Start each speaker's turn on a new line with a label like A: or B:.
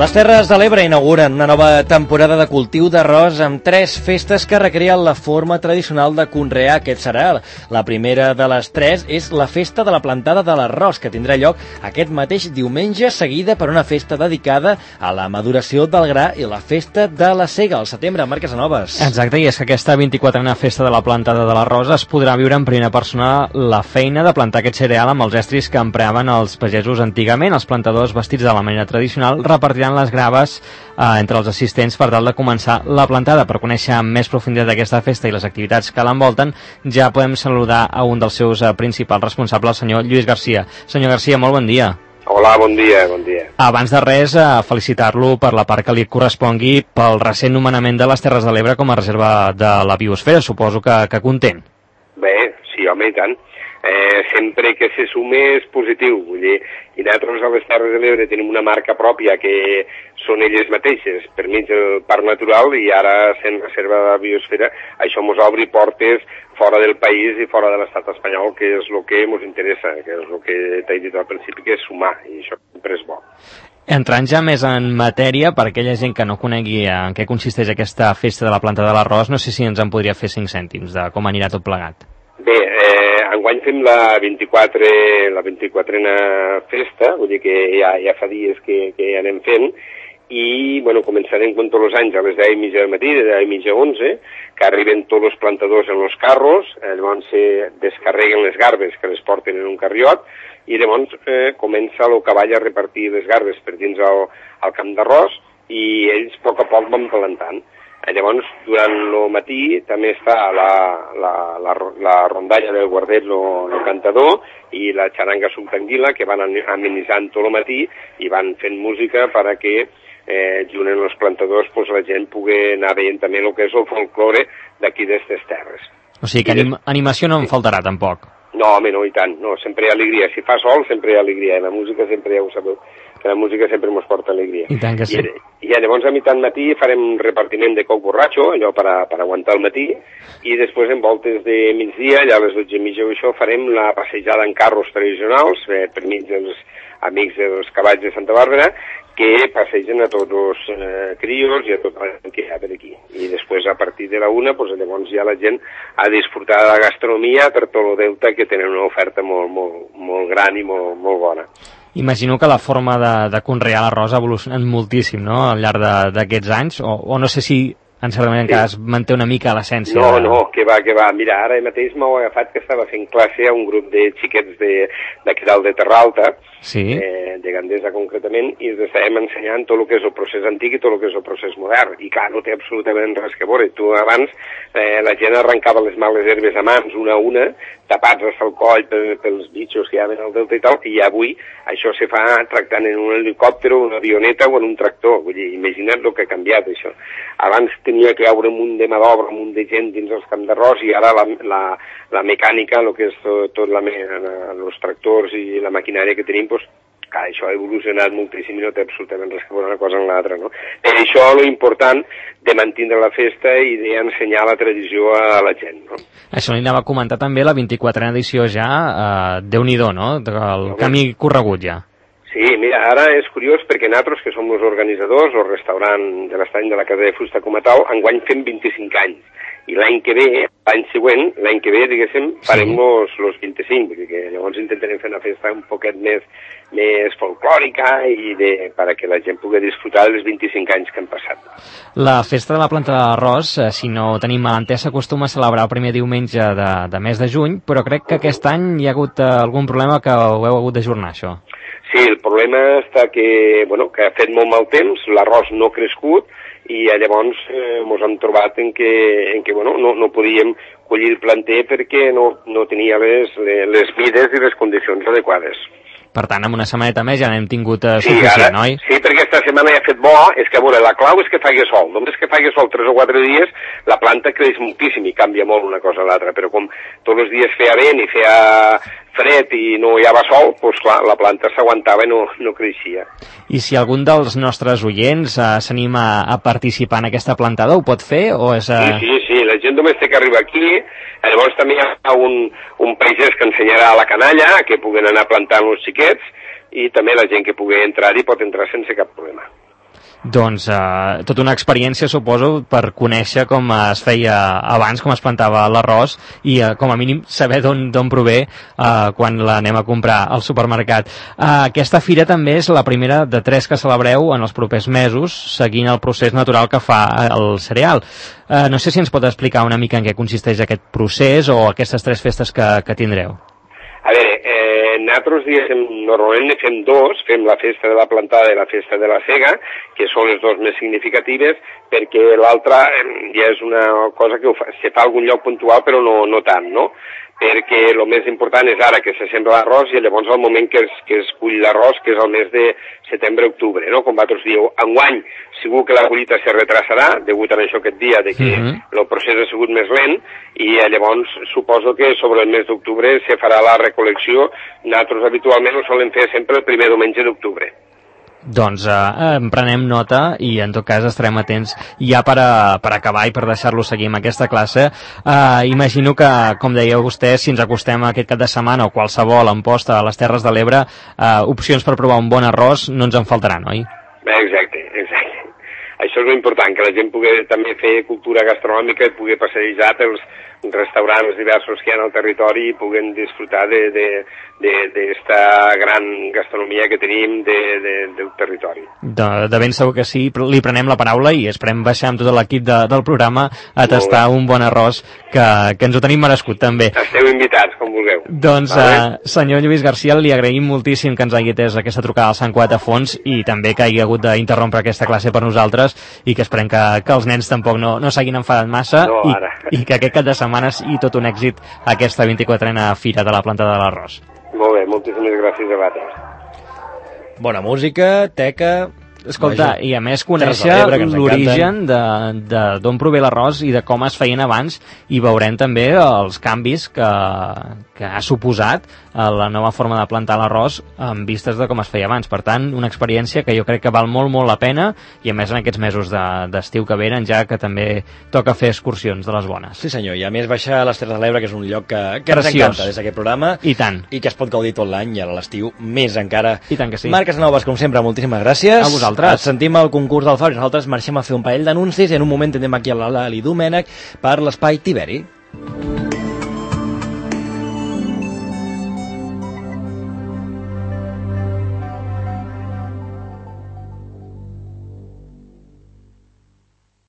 A: Les Terres de l'Ebre inauguren una nova temporada de cultiu d'arròs amb 3 festes que recreen la forma tradicional de conrear aquest cereal. La primera de les 3 és la Festa de la Plantada de l'Arròs, que tindrà lloc aquest mateix diumenge, seguida per una festa dedicada a la maduració del gra i la Festa de la Sega al setembre. Marc Casanovas.
B: Exacte, i és que aquesta 24a Festa de la Plantada de l'Arròs es podrà viure en primera persona la feina de plantar aquest cereal amb els estris que empreaven els pagesos antigament. Els plantadors, vestits de la manera tradicional, repartiran les graves entre els assistents per tal de començar la plantada. Per conèixer amb més profunditat aquesta festa i les activitats que l'envolten, ja podem saludar a un dels seus principals responsables, el senyor Lluís Garcia. Senyor Garcia, molt bon dia.
C: Hola, bon dia, bon dia.
B: Abans de res, felicitar-lo per la part que li correspongui pel recent nomenament de les Terres de l'Ebre com a reserva de la biosfera. Suposo que content.
C: Bé, sí, home, i tant. Sempre que se sume és positiu, vull dir, i nosaltres a les Terres de l'Ebre tenim una marca pròpia que són elles mateixes, per mig del Parc Natural, i ara sent reserva de la biosfera, això ens obri portes fora del país i fora de l'estat espanyol, que és el que ens interessa, que és el que t'he dit al principi, que és sumar, i això sempre és bo.
B: Entrant ja més en matèria, per aquella gent que no conegui en què consisteix aquesta festa de la planta de l'arròs, no sé si ens en podria fer 5 cèntims de com anirà tot plegat.
C: Bé, enguany fem la 24a festa, vull dir que ja fa dies que anem fent, i bueno, començarem com tots els anys a les 10:30 del matí, de 10:30 a 11, que arriben tots els plantadors en els carros, llavors se descarreguen les garbes que les porten en un carriot, i llavors comença el cavall a repartir les garbes per dins al camp d'arròs, i ells a poc van plantant. Llavors, durant el matí també està la rondalla del guardet, el cantador, i la xaranga subtanguila, que van amenitzant tot el matí i van fent música perquè junt amb els plantadors la gent pugui anar veient també el que és el folklore d'aquí d'aquestes terres.
B: O sigui que animació no en faltarà tampoc.
C: No, home, no, i tant. No, sempre hi ha alegria. Si fa sol, sempre hi ha alegria. La música sempre ja ho sabeu, que la música sempre ens porta alegria.
B: I tant que sí.
C: I llavors a mitjan matí farem repartiment de coc borratxo, allò per aguantar el matí, i després en voltes de migdia, allà a les 12:30 això, farem la passejada en carros tradicionals, per mig dels amics dels cavalls de Santa Bàrbara, que passegen a tots els crios i a tota la gent que hi ha per aquí. I després, a partir de la 1, llavors ja la gent ha de disfrutar de la gastronomia per tot el delta, que tenen una oferta molt gran i molt bona.
B: Imagino que la forma de conrear l'arròs ha evolucionat moltíssim, no?, al llarg d'aquests anys, o no sé si en cert manera encara es manté una mica l'essència.
C: No, que va. Mira, ara mateix m'ho he agafat que estava fent classe a un grup de xiquets d'aquí dalt de Terra Alta,
B: sí,
C: de Gandesa concretament, i els estàvem ensenyant tot el que és el procés antic i tot el que és el procés modern. I clar, no té absolutament res que veure. Tu abans la gent arrencava les males herbes a mans, una a una, tapats fins al coll pels bitxos que hi havia al delta i tal, i avui això se fa tractant en un helicòpter, una avioneta o en un tractor. Vull dir, imagina't el que ha canviat, això. Abans tenia que haure un munt de mà d'obra, un munt de gent dins els camps d'arròs, i ara la mecànica, el que és tot els tractors i la maquinària que tenim, clar, això ha evolucionat moltíssim i no té absolutament res que veure una cosa amb l'altra, no? Per això l'important de mantenir la festa i d'ensenyar la tradició a la gent, no?
B: Això li anava a comentar també la 24a edició ja, Déu-n'hi-do, no?, el camí corregut ja.
C: Sí, mira, ara és curiós perquè nosaltres, que som els organitzadors, el restaurant de l'estany de la Casa de Fusta com a tal, enguany fem 25 anys. I l'any que ve, l'any següent, diguéssim, farem los 25, perquè llavors intentarem fer una festa un poquet més folclòrica i perquè la gent pugui disfrutar dels 25 anys que han passat.
B: La festa de la planta de l'arròs, si no tenim mal entès, s'acostuma a celebrar el primer diumenge de mes de juny, però crec que aquest any hi ha hagut algun problema que ho heu hagut d'ajornar, això.
C: Sí, el problema està que ha fet molt mal temps, l'arròs no ha crescut, i llavors ens hem trobat en que no podíem collir el planter perquè no tenia les mides i les condicions adequades.
B: Per tant, en una setmaneta més ja n'hem tingut suficient, oi?
C: Sí, perquè aquesta setmana ja ha fet bo, és que, la clau és que faci sol. Només que faci sol 3 o 4 dies, la planta creix moltíssim i canvia molt una cosa a l'altra, però com tots els dies feia vent i feia fred i no hi havia sol, clar, la planta s'aguantava i no creixia.
B: I si algun dels nostres oients s'anima a participar en aquesta plantada, ho pot fer? O és,
C: Sí, la gent només té que arribar aquí. Llavors també hi ha un pagès que ensenyarà a la canalla, que puguen anar plantant els xiquets, i també la gent que pugui entrar-hi pot entrar sense cap problema.
B: Doncs tota una experiència, suposo, per conèixer com es feia abans, com es plantava l'arròs i com a mínim saber d'on prové quan l'anem a comprar al supermercat. Aquesta fira també és la primera de 3 que celebreu en els propers mesos, seguint el procés natural que fa el cereal. No sé si ens pot explicar una mica en què consisteix aquest procés o aquestes 3 festes que tindreu.
C: A veure, nosaltres normalment ne fem 2, fem la festa de la plantada i la festa de la sega, que són les 2 més significatives, perquè l'altra ja és una cosa que se fa a algun lloc puntual, però no tant, no? Perquè el més important és ara que se sembra l'arròs i llavors el moment que es cull l'arròs, que és el mes de setembre-octubre, no? Com vosaltres dieu, enguany segur que la collita se retrasarà, degut a això aquest dia, de que el procés ha sigut més lent, i llavors suposo que sobre el mes d'octubre se farà la recol·lecció. Nosaltres habitualment ho solem fer sempre el primer diumenge d'octubre.
B: Doncs en prenem nota i en tot cas estarem atents ja per acabar i per deixar-lo seguir amb aquesta classe. Imagino que, com deia vostè, si ens acostem aquest cap de setmana o qualsevol amposta a les Terres de l'Ebre, opcions per provar un bon arròs no ens en faltaran, oi?
C: Exacte. Això és important, que la gent pugui també fer cultura gastronòmica i pugui passejar pels restaurants diversos que hi ha al territori i puguen disfrutar d'esta gran gastronomia que tenim del territori.
B: De ben segur que sí, li prenem la paraula i esperem baixar amb tot l'equip del programa a tastar un bon arròs que ens ho tenim merescut també.
C: Esteu invitats, com vulgueu.
B: Doncs, senyor Lluís García, li agraïm moltíssim que ens hagi atès aquesta trucada al Sant Cugat a fons i també que hagi hagut d'interrompre aquesta classe per nosaltres i que esperem que els nens tampoc no s'hagin enfadat massa i que aquest cap de setmana i tot un èxit aquesta 24a Fira de la Plantada de l'Arròs.
C: Molt bé, moltíssimes gràcies a vosaltres.
A: Bona música, teca...
B: Escolta, i a més conèixer l'origen d'on prové l'arròs i de com es feien abans i veurem també els canvis que ha suposat la nova forma de plantar l'arròs en vistes de com es feia abans. Per tant, una experiència que jo crec que val molt, molt la pena i a més en aquests mesos d'estiu que venen ja que també toca fer excursions de les bones.
A: Sí senyor, i a més baixar a les Terres de l'Ebre, que és un lloc que ens encanta des d'aquest programa.
B: I tant.
A: I que es pot gaudir tot l'any i a l'estiu més encara.
B: I tant que sí.
A: Marc Casanovas, com sempre, moltíssimes gràcies.
B: A vosaltres.
A: Et sentim al concurs del Fabri, nosaltres marxem a fer un parell d'anuncis i en un moment tindrem aquí a l'Ali Domènech per l'Espai Tiberi.